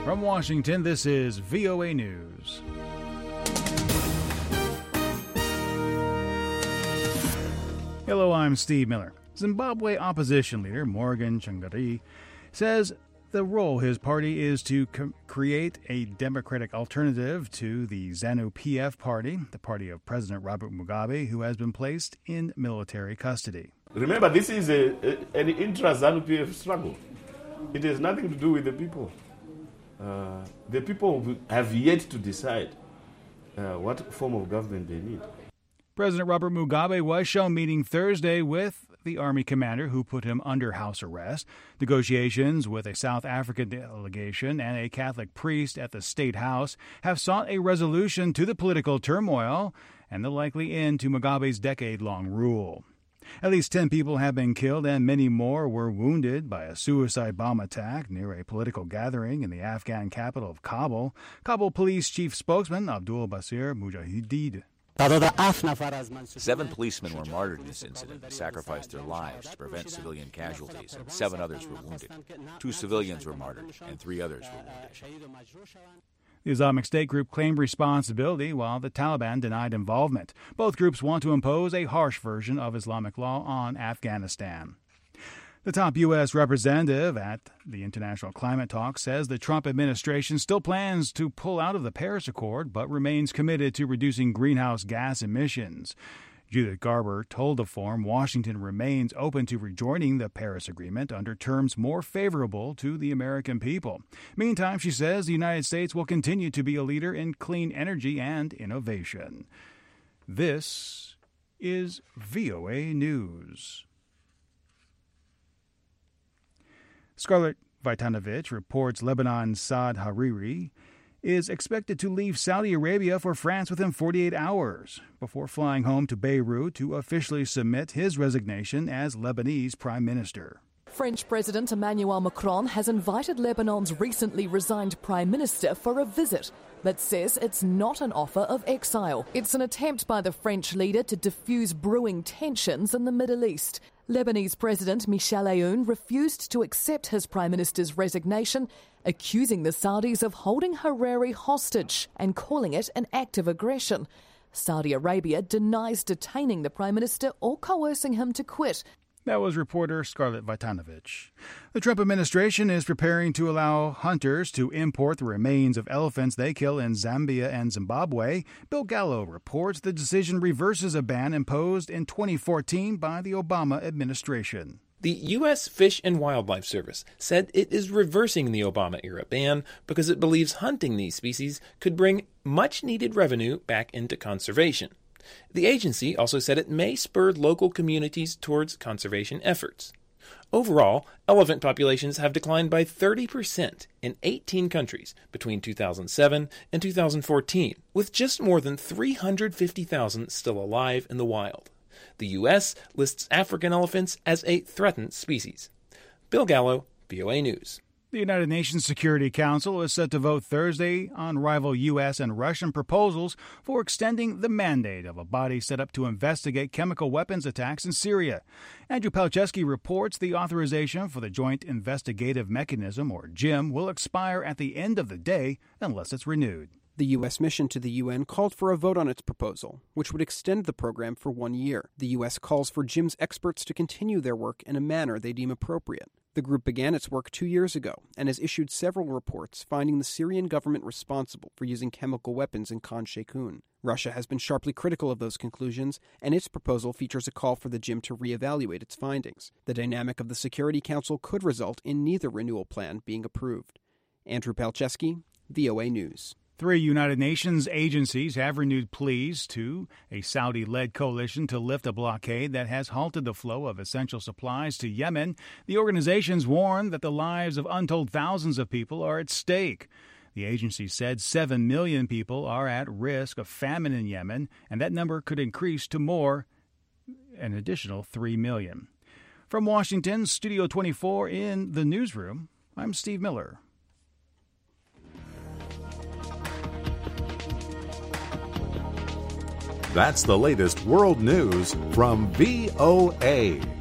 From Washington, this is VOA News. Hello, I'm Steve Miller. Zimbabwe opposition leader Morgan Tsvangirai says the role his party is to create a democratic alternative to the ZANU-PF party, the party of President Robert Mugabe, who has been placed in military custody. Remember, this is an intra-ZANU-PF struggle. It has nothing to do with the people. The people have yet to decide what form of government they need. President Robert Mugabe was shown meeting Thursday with the army commander who put him under house arrest. Negotiations with a South African delegation and a Catholic priest at the State House have sought a resolution to the political turmoil and the likely end to Mugabe's decade-long rule. At least 10 people have been killed and many more were wounded by a suicide bomb attack near a political gathering in the Afghan capital of Kabul. Kabul police chief spokesman Abdul Basir Mujahideen. 7 policemen were martyred in this incident and sacrificed their lives to prevent civilian casualties, and 7 others were wounded. 2 civilians were martyred, and 3 others were wounded. The Islamic State group claimed responsibility while the Taliban denied involvement. Both groups want to impose a harsh version of Islamic law on Afghanistan. The top U.S. representative at the international climate talks says the Trump administration still plans to pull out of the Paris Accord but remains committed to reducing greenhouse gas emissions. Judith Garber told the forum Washington remains open to rejoining the Paris Agreement under terms more favorable to the American people. Meantime, she says the United States will continue to be a leader in clean energy and innovation. This is VOA News. Scarlett Vitanovich reports Lebanon's Saad Hariri is expected to leave Saudi Arabia for France within 48 hours before flying home to Beirut to officially submit his resignation as Lebanese prime minister. French President Emmanuel Macron has invited Lebanon's recently resigned prime minister for a visit, but says it's not an offer of exile. It's an attempt by the French leader to diffuse brewing tensions in the Middle East. Lebanese President Michel Aoun refused to accept his prime minister's resignation, accusing the Saudis of holding Hariri hostage and calling it an act of aggression. Saudi Arabia denies detaining the prime minister or coercing him to quit. That was reporter Scarlett Vitanovich. The Trump administration is preparing to allow hunters to import the remains of elephants they kill in Zambia and Zimbabwe. Bill Gallo reports the decision reverses a ban imposed in 2014 by the Obama administration. The U.S. Fish and Wildlife Service said it is reversing the Obama-era ban because it believes hunting these species could bring much-needed revenue back into conservation. The agency also said it may spur local communities towards conservation efforts. Overall, elephant populations have declined by 30% in 18 countries between 2007 and 2014, with just more than 350,000 still alive in the wild. The U.S. lists African elephants as a threatened species. Bill Gallo, VOA News. The United Nations Security Council is set to vote Thursday on rival U.S. and Russian proposals for extending the mandate of a body set up to investigate chemical weapons attacks in Syria. Andrew Palczewski reports the authorization for the Joint Investigative Mechanism, or JIM, will expire at the end of the day unless it's renewed. The U.S. mission to the UN called for a vote on its proposal, which would extend the program for 1 year. The U.S. calls for JIM's experts to continue their work in a manner they deem appropriate. The group began its work 2 years ago and has issued several reports finding the Syrian government responsible for using chemical weapons in Khan Sheikhoun. Russia has been sharply critical of those conclusions, and its proposal features a call for the JIM to reevaluate its findings. The dynamic of the Security Council could result in neither renewal plan being approved. Andrew Palczewski, VOA News. 3 United Nations agencies have renewed pleas to a Saudi-led coalition to lift a blockade that has halted the flow of essential supplies to Yemen. The organizations warn that the lives of untold thousands of people are at stake. The agency said 7 million people are at risk of famine in Yemen, and that number could increase to an additional 3 million. From Washington, Studio 24 in the newsroom, I'm Steve Miller. That's the latest world news from VOA.